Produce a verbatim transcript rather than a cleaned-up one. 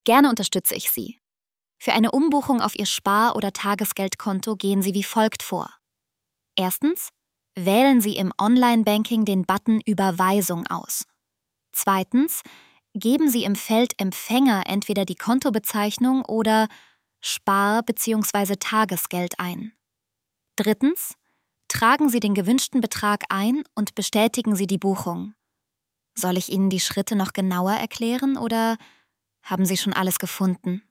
Gerne unterstütze ich Sie. Für eine Umbuchung auf Ihr Spar- oder Tagesgeldkonto gehen Sie wie folgt vor. Erstens, wählen Sie im Online-Banking den Button Überweisung aus. Zweitens, geben Sie im Feld Empfänger entweder die Kontobezeichnung oder Spar- bzw. Tagesgeld ein. Drittens, tragen Sie den gewünschten Betrag ein und bestätigen Sie die Buchung. Soll ich Ihnen die Schritte noch genauer erklären oder haben Sie schon alles gefunden?